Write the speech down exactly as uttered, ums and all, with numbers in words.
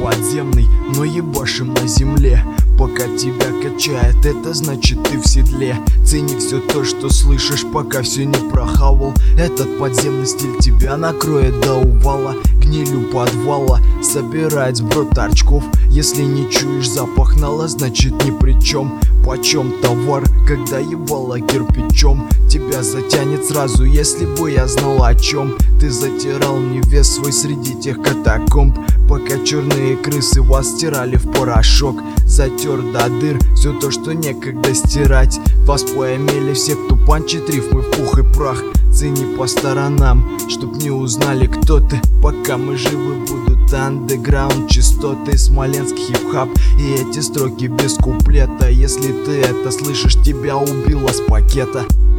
подземный, но ебашим на земле. Пока тебя качает, это значит ты в седле. Цени все то, что слышишь, пока все не прохавал. Этот подземный стиль тебя накроет до увала. Гнилью подвала собирает сброд торчков. Если не чуешь запах нала, значит ни при чем. Почем товар, когда ебало кирпичом? Тебя затянет сразу, если бы я знал о чем. Ты затирал мне вес свой среди тех катакомб, пока черные крысы вас стирали в порошок. Затер до дыр все то, что некогда стирать. Вас поимели все, кто панчит рифмы в пух и прах. Цени по сторонам, чтоб не узнали, кто ты. Пока мы живы, будут андеграунд частоты, Смоленск хип-хап и эти строки без куплета. Если ты это слышишь, тебя убило с пакета.